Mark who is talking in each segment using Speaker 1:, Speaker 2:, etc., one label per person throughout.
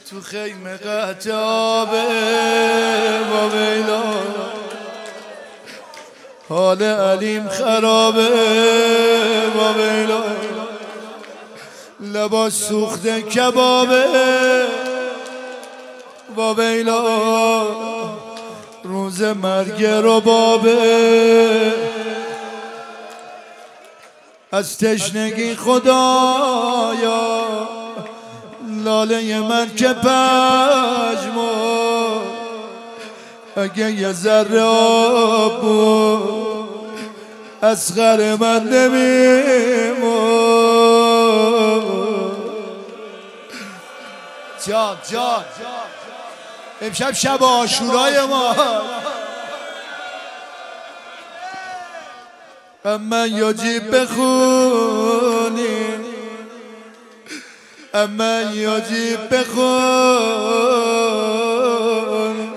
Speaker 1: تو خیمه قطابه با ویلا حال علیم خرابه با ویلا لباس سوخته کبابه با ویلا روز مرگ ربابه از تشنگی خدایا لاله من که پژمرد اگه یه ذره آب بود اصغر من نمیمرد. جان امشب شب عاشورای ما اما یاجی بخونی اما یاجی بخون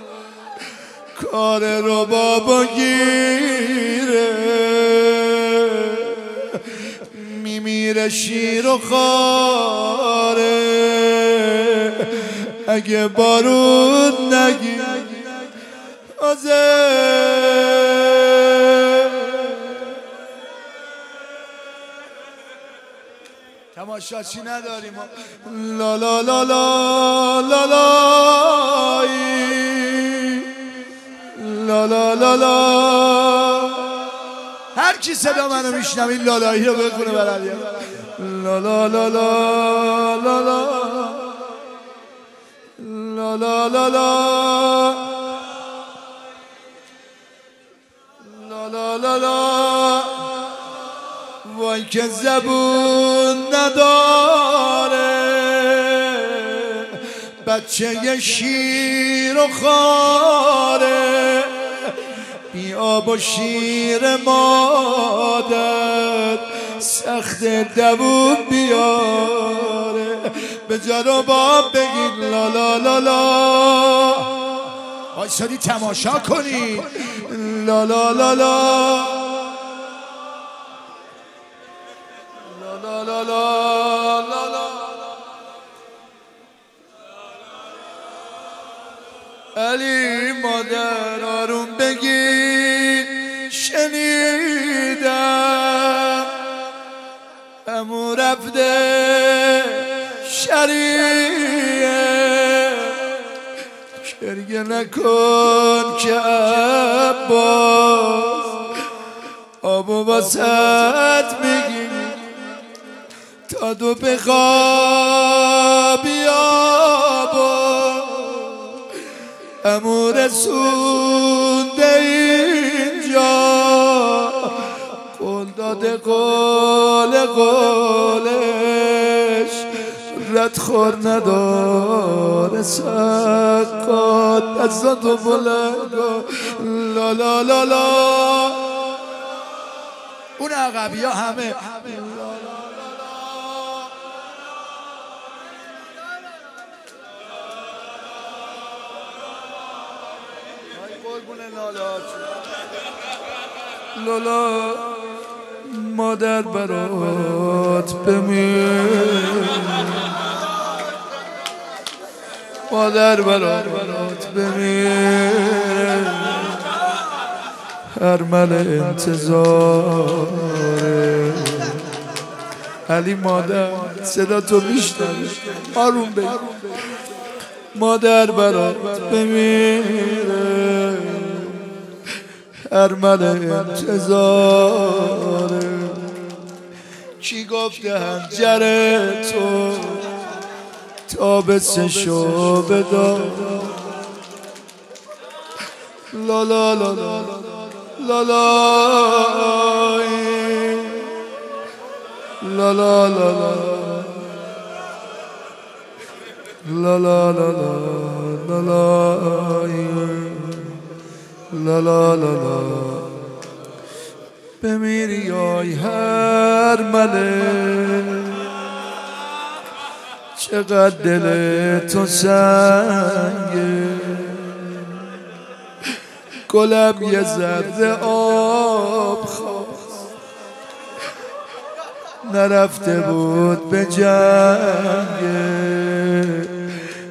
Speaker 1: کار رو بابا گیره میمیره شیر و خاره اگه بارون نگیر تماشاچی نداریم لا لا لا لا لا لا لا لا لا لا. هر کی صدا منو میشنم این لالایی رو بخونه بلدیه لا لا لا لا لا لا لا لا لا لا لا لا لا. وای که زبون نداره بچه شیر و خاره بی آب و شیر مادر سخت دوون بیاره به جا رو باب بگید لا لا لا لا. آیسادی تماشا کنی لا لا لا لا لا لا لا لا لا. علی مادر آروم بگی شنیدم امو رفته شریعه گریه نکن که عباس آبو واسط میگی تا دو بخوابی آبا امو رسونده اینجا قول داده قولش ردخور نداره سقات دستاتو بلند لا لا لا لا. اون عقبی ها همه لالا مادر برات بمیر مادر برات بمیر ارمل انتظاره علی مادر صدا تو میشنوی آروم بگی مادر برات بمیره ارمل انتظاره کی گفته هنجره تو تابستون شو بدار لا لا لا لا لا لا لا لا لا لا لا لا لا لا. بمیری آی هر مله چقدر دل تو سنگه گلم یه ذره آب خواست نرفته بود به جنگ